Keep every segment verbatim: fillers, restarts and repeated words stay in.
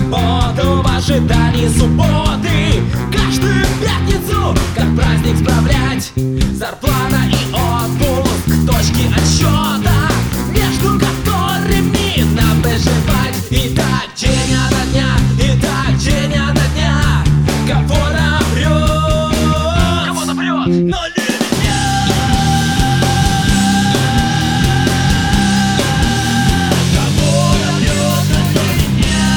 работу в ожидании субботы. Каждую пятницу, как праздник, справлять зарплата и отпуск, точки отсчета, между которыми нам выживать. И так день ото дня, и так день ото дня. Кого-то прет, кого-то прет, но не меня. Кого-то прет, но не меня.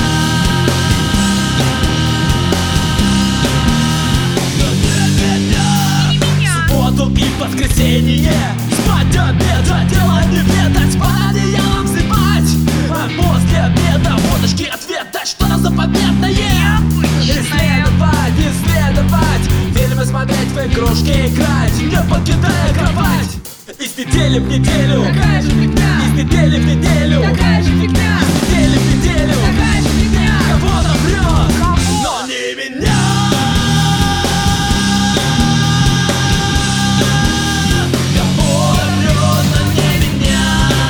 Но не меня. В субботу и воскресенье спать до обеда, дело не ведать, под одеялом спать. А после обеда водочки отведать, что-то заповедное. Исследовать, исследовать, фильмы смотреть, в игрушки играть, не покидая кровать. Из недели в неделю, Такая же фигня, из недели в неделю, такая же фигня, из недели в неделю. такая же фигня. Кого-то прет, но не меня. Кого-то прет, но не меня.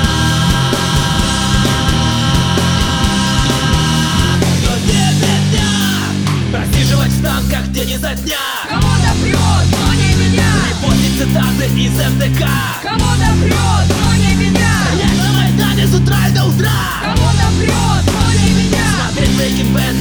Но не меня. Просиживать в станках день изо дня. Кого-то прет, но не меня. Репостить цитаты из эм дэ ка. Кого-то прет, но не меня. Стоять на Майдане с утра и до утра. Кого-то прет, но не меня. Смотреть Breaking Bad